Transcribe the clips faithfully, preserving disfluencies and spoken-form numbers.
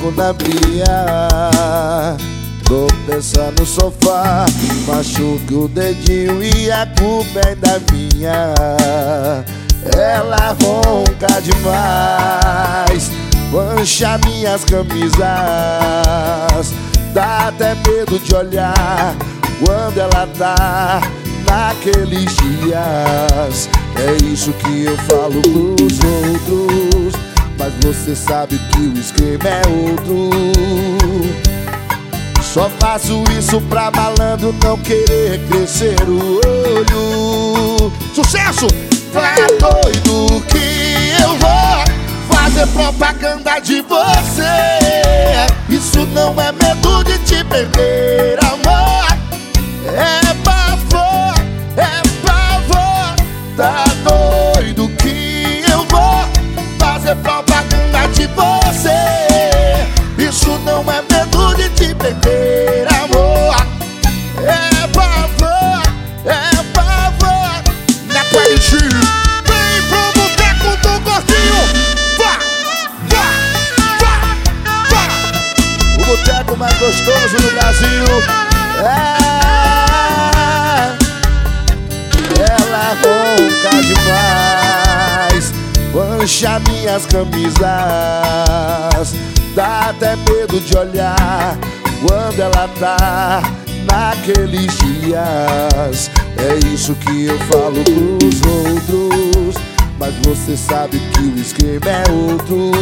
jogo na pia. Tô pensando no sofá, machuque o dedinho e a culpa é da minha. Ela ronca demais, mancha minhas camisas, dá até medo de olhar quando ela tá naqueles dias. É isso que eu falo pros outros, mas você sabe que o esquema é outro. Só faço isso pra malandro não querer crescer o olho. Sucesso! Tá doido que eu vou fazer propaganda de você. Isso não é medo de te perder, amor. É pavor, é pavor. Tá doido que eu vou fazer propaganda de você. Isso não é medo de te perder, amor. É pavor, é pavor. Na Quality, vem pro boteco do gordinho. Vá, vá, vá, vá. O boteco mais gostoso do Brasil. É. Ela ronca demais, mancha minhas camisas, dá até medo de olhar quando ela tá naqueles dias. É isso que eu falo pros outros, mas você sabe que o esquema é outro.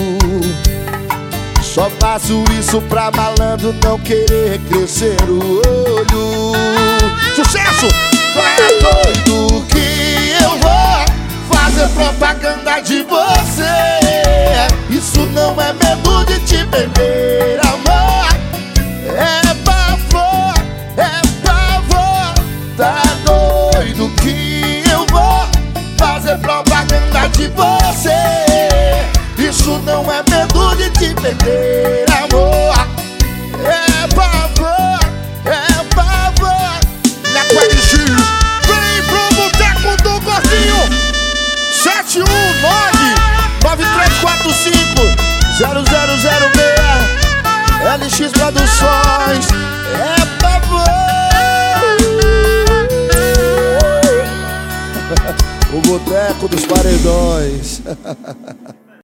Só faço isso pra malandro não querer crescer o olho. Sucesso! Tá doido que eu vou fazer propaganda de você. Isso não é medo de te perder, amor. É pavor, é pavor. Tá doido que eu vou fazer propaganda de você. Isso não é medo de te perder, amor. É pavor, é pavor. Na Quality, vem pro boteco do gordinho. Sete um nove nove três quatro cinco zero zero zero seis L X Produções. É pavor. O boteco dos paredões.